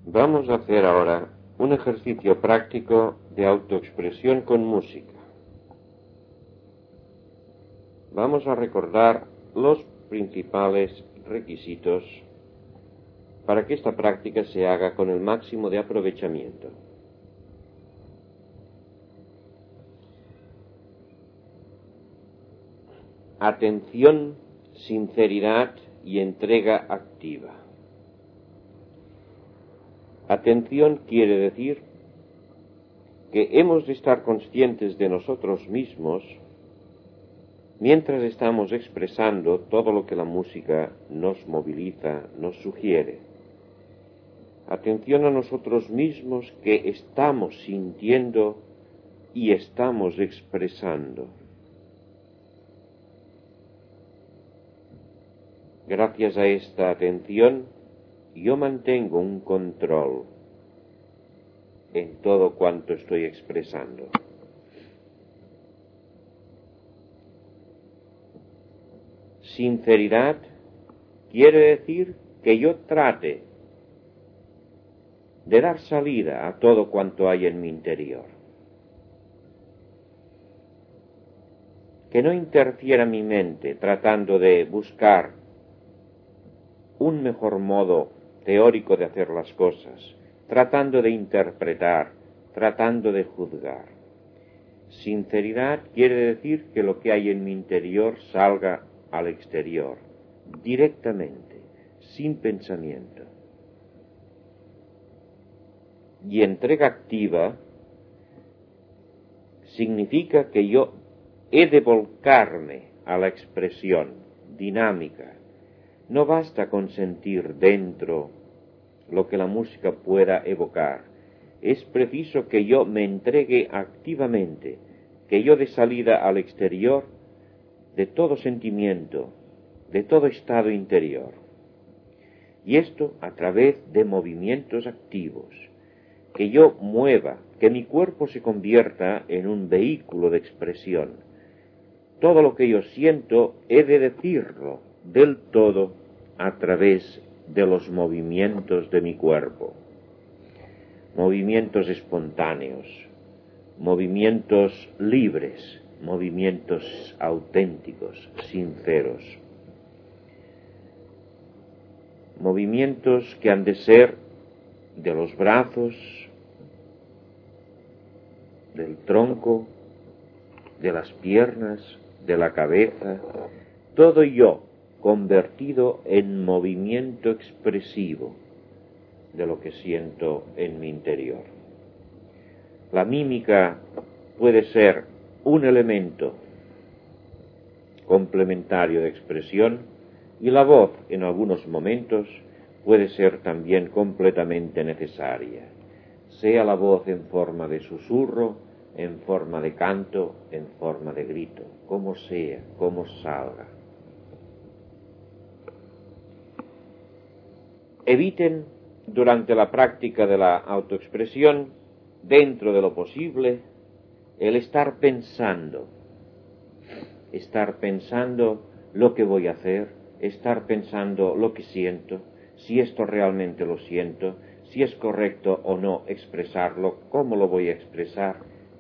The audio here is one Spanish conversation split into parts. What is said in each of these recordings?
Vamos a hacer ahora un ejercicio práctico de autoexpresión con música. Vamos a recordar los principales requisitos para que esta práctica se haga con el máximo de aprovechamiento. Atención, sinceridad y entrega activa. Atención quiere decir que hemos de estar conscientes de nosotros mismos mientras estamos expresando todo lo que la música nos moviliza, nos sugiere. Atención a nosotros mismos que estamos sintiendo y estamos expresando. Gracias a esta atención, yo mantengo un control en todo cuanto estoy expresando. Sinceridad quiere decir que yo trate de dar salida a todo cuanto hay en mi interior. Que no interfiera mi mente tratando de buscar un mejor modo teórico de hacer las cosas, tratando de interpretar, tratando de juzgar. Sinceridad quiere decir que lo que hay en mi interior salga al exterior, directamente, sin pensamiento. Y entrega activa significa que yo he de volcarme a la expresión dinámica. No basta con sentir dentro lo que la música pueda evocar. Es preciso que yo me entregue activamente, que yo dé salida al exterior de todo sentimiento, de todo estado interior. Y esto a través de movimientos activos, que yo mueva, que mi cuerpo se convierta en un vehículo de expresión. Todo lo que yo siento he de decirlo del todo a través de los movimientos de mi cuerpo. Movimientos espontáneos, movimientos libres, movimientos auténticos, sinceros. Movimientos que han de ser de los brazos, del tronco, de las piernas, de la cabeza, todo yo convertido en movimiento expresivo de lo que siento en mi interior. La mímica puede ser un elemento complementario de expresión y la voz en algunos momentos puede ser también completamente necesaria, sea la voz en forma de susurro, en forma de canto, en forma de grito, como sea, como salga. Eviten durante la práctica de la autoexpresión, dentro de lo posible, el estar pensando lo que voy a hacer, estar pensando lo que siento, si esto realmente lo siento, si es correcto o no expresarlo, cómo lo voy a expresar.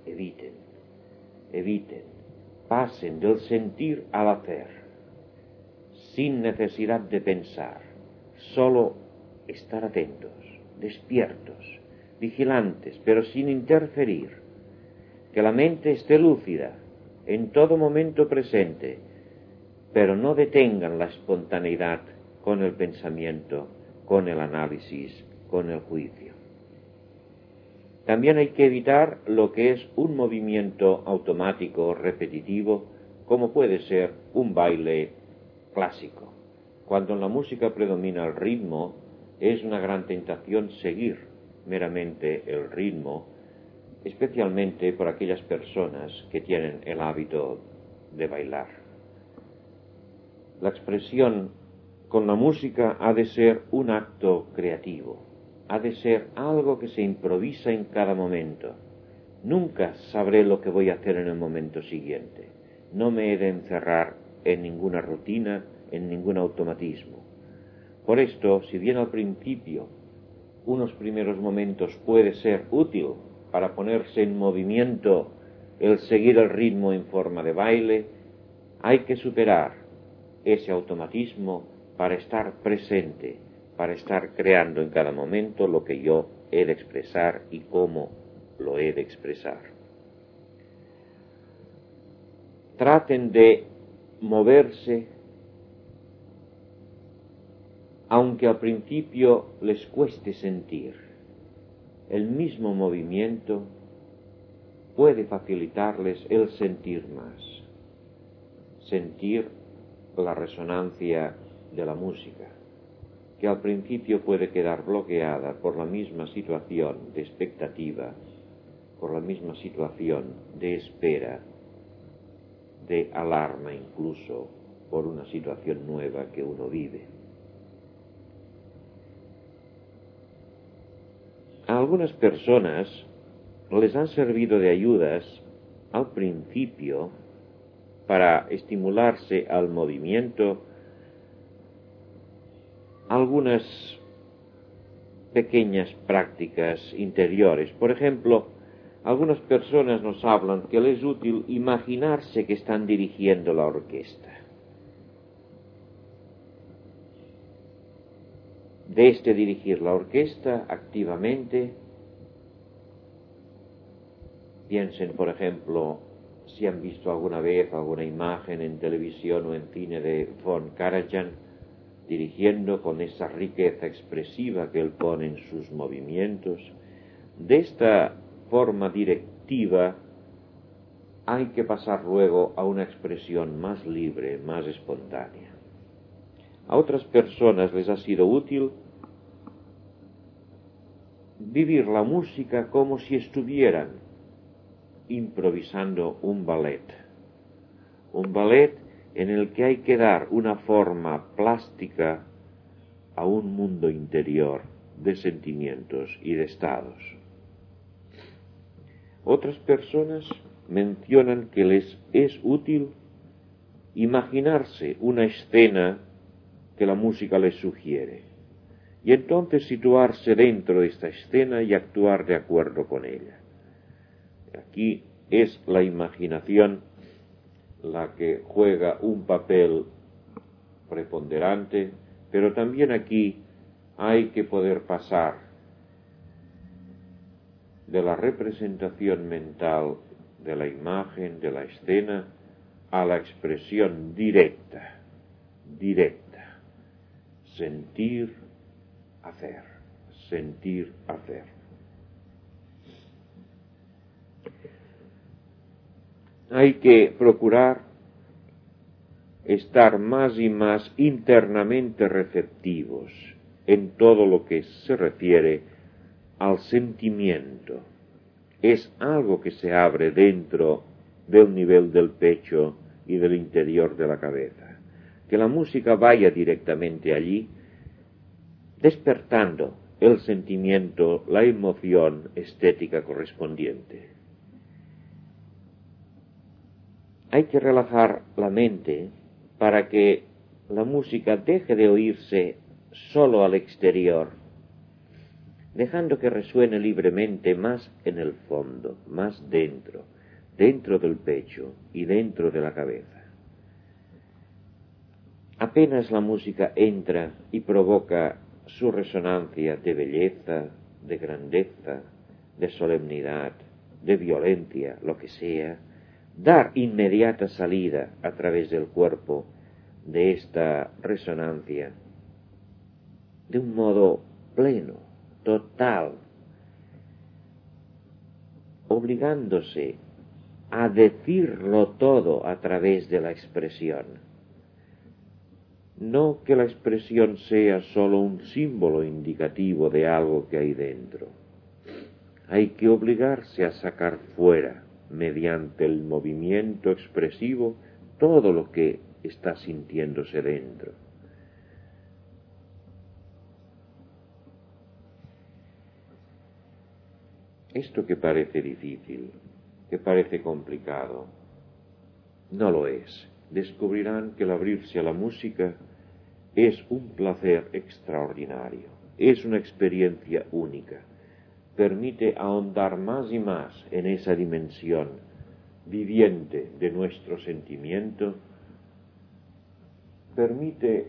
Eviten, pasen del sentir al hacer, sin necesidad de pensar, solo estar atentos, despiertos, vigilantes, pero sin interferir, que la mente esté lúcida, en todo momento presente, pero no detengan la espontaneidad con el pensamiento, con el análisis, con el juicio. También hay que evitar lo que es un movimiento automático o repetitivo, como puede ser un baile clásico. Cuando en la música predomina el ritmo, es una gran tentación seguir meramente el ritmo, especialmente por aquellas personas que tienen el hábito de bailar. La expresión con la música ha de ser un acto creativo, ha de ser algo que se improvisa en cada momento. Nunca sabré lo que voy a hacer en el momento siguiente. No me he de encerrar en ninguna rutina, en ningún automatismo. Por esto, si bien al principio unos primeros momentos puede ser útil para ponerse en movimiento, el seguir el ritmo en forma de baile, hay que superar ese automatismo para estar presente, para estar creando en cada momento lo que yo he de expresar y cómo lo he de expresar. Traten de moverse, aunque al principio les cueste sentir. El mismo movimiento puede facilitarles el sentir más, sentir la resonancia de la música, que al principio puede quedar bloqueada por la misma situación de expectativa, por la misma situación de espera, de alarma incluso por una situación nueva que uno vive. A algunas personas les han servido de ayudas al principio para estimularse al movimiento algunas pequeñas prácticas interiores. Por ejemplo, algunas personas nos hablan que les es útil imaginarse que están dirigiendo la orquesta. De dirigir la orquesta activamente, piensen, por ejemplo, si han visto alguna vez alguna imagen en televisión o en cine de von Karajan, dirigiendo con esa riqueza expresiva que él pone en sus movimientos. De esta forma directiva hay que pasar luego a una expresión más libre, más espontánea. A otras personas les ha sido útil vivir la música como si estuvieran improvisando un ballet en el que hay que dar una forma plástica a un mundo interior de sentimientos y de estados. Otras personas mencionan que les es útil imaginarse una escena que la música les sugiere y entonces situarse dentro de esta escena y actuar de acuerdo con ella. Aquí es la imaginación la que juega un papel preponderante, pero también aquí hay que poder pasar de la representación mental de la imagen, de la escena, a la expresión directa, sentir, hacer. Hay que procurar estar más y más internamente receptivos en todo lo que se refiere al sentimiento. Es algo que se abre dentro del nivel del pecho y del interior de la cabeza. Que la música vaya directamente allí, despertando el sentimiento, la emoción estética correspondiente. Hay que relajar la mente para que la música deje de oírse solo al exterior, dejando que resuene libremente más en el fondo, más dentro del pecho y dentro de la cabeza. Apenas la música entra y provoca su resonancia de belleza, de grandeza, de solemnidad, de violencia, lo que sea, dar inmediata salida a través del cuerpo de esta resonancia de un modo pleno, total, obligándose a decirlo todo a través de la expresión. No que la expresión sea solo un símbolo indicativo de algo que hay dentro. Hay que obligarse a sacar fuera, mediante el movimiento expresivo, todo lo que está sintiéndose dentro. Esto que parece difícil, que parece complicado, no lo es. Descubrirán que el abrirse a la música es un placer extraordinario, es una experiencia única. Permite ahondar más y más en esa dimensión viviente de nuestro sentimiento, permite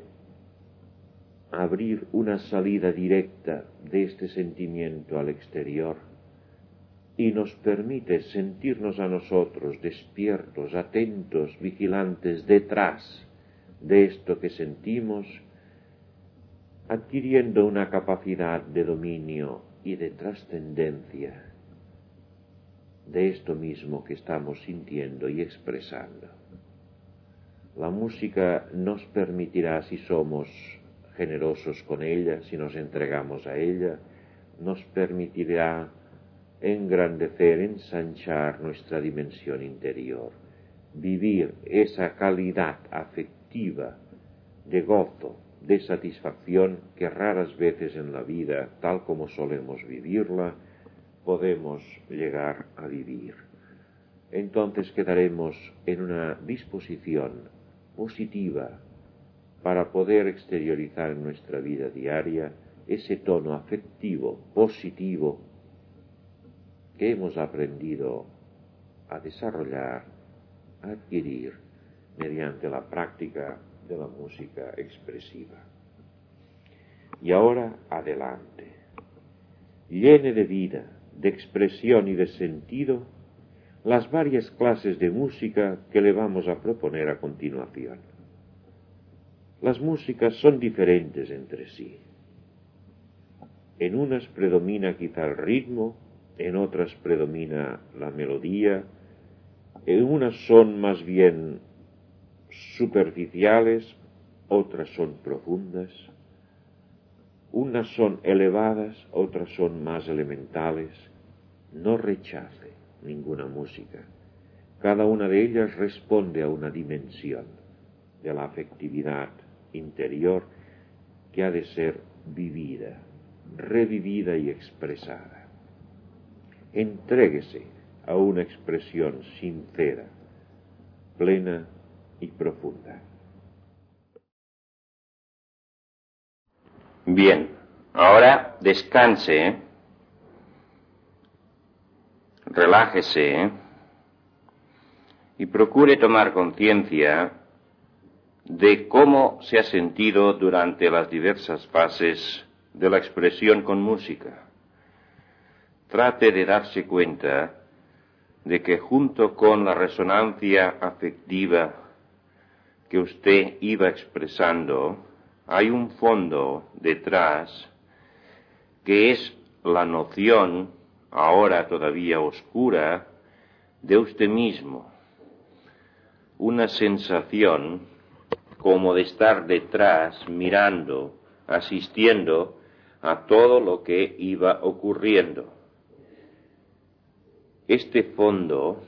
abrir una salida directa de este sentimiento al exterior y nos permite sentirnos a nosotros despiertos, atentos, vigilantes detrás de esto que sentimos, adquiriendo una capacidad de dominio y de trascendencia de esto mismo que estamos sintiendo y expresando. La música nos permitirá, si somos generosos con ella, si nos entregamos a ella, nos permitirá engrandecer, ensanchar nuestra dimensión interior, vivir esa calidad afectiva de gozo, de satisfacción que raras veces en la vida, tal como solemos vivirla, podemos llegar a vivir. Entonces quedaremos en una disposición positiva para poder exteriorizar en nuestra vida diaria ese tono afectivo, positivo, que hemos aprendido a desarrollar, a adquirir mediante la práctica de la música expresiva. Y ahora adelante, llene de vida, de expresión y de sentido las varias clases de música que le vamos a proponer a continuación. Las músicas son diferentes entre sí. En unas predomina quizá el ritmo, en otras predomina la melodía, en unas son más bien superficiales, otras son profundas, unas son elevadas, otras son más elementales. No rechace ninguna música. Cada una de ellas responde a una dimensión de la afectividad interior que ha de ser vivida, revivida y expresada. Entréguese a una expresión sincera, plena y profunda. Bien, ahora descanse, relájese y procure tomar conciencia de cómo se ha sentido durante las diversas fases de la expresión con música. Trate de darse cuenta de que junto con la resonancia afectiva que usted iba expresando, hay un fondo detrás que es la noción, ahora todavía oscura, de usted mismo. Una sensación como de estar detrás, mirando, asistiendo a todo lo que iba ocurriendo. Este fondo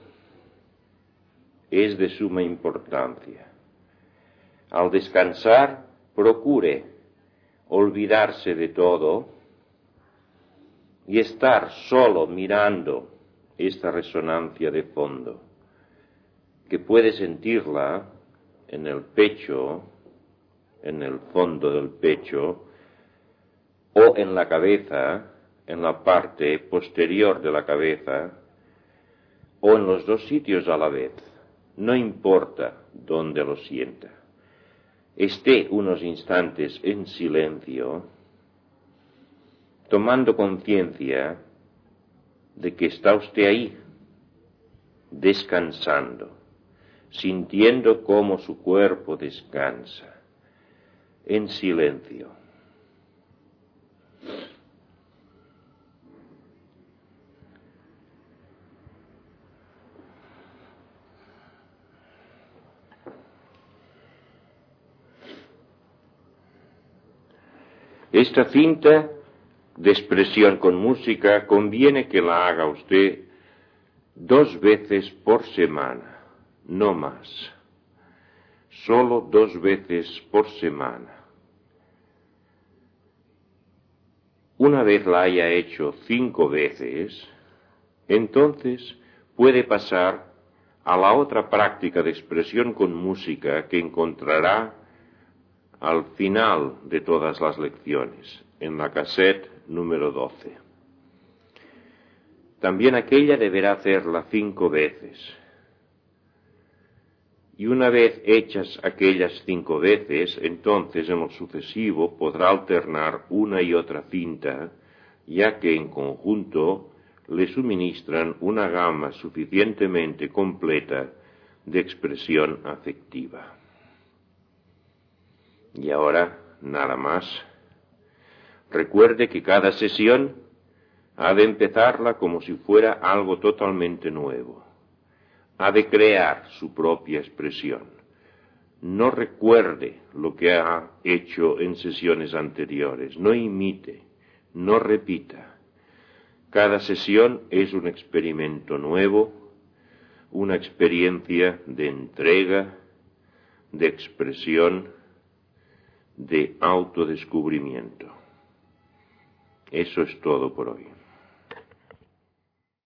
es de suma importancia. Al descansar, procure olvidarse de todo y estar solo mirando esta resonancia de fondo, que puede sentirla en el pecho, en el fondo del pecho, o en la cabeza, en la parte posterior de la cabeza, o en los dos sitios a la vez. No importa dónde lo sienta. Esté unos instantes en silencio, tomando conciencia de que está usted ahí, descansando, sintiendo cómo su cuerpo descansa, en silencio. Esta cinta de expresión con música conviene que la haga usted 2 veces por semana, no más. Solo 2 veces por semana. Una vez la haya hecho 5 veces, entonces puede pasar a la otra práctica de expresión con música que encontrará al final de todas las lecciones, en la cassette número 12. También aquella deberá hacerla 5 veces. Y una vez hechas aquellas 5 veces, entonces en lo sucesivo podrá alternar una y otra cinta, ya que en conjunto le suministran una gama suficientemente completa de expresión afectiva. Y ahora, nada más. Recuerde que cada sesión ha de empezarla como si fuera algo totalmente nuevo. Ha de crear su propia expresión. No recuerde lo que ha hecho en sesiones anteriores. No imite, no repita. Cada sesión es un experimento nuevo, una experiencia de entrega, de expresión, de autodescubrimiento. Eso es todo por hoy.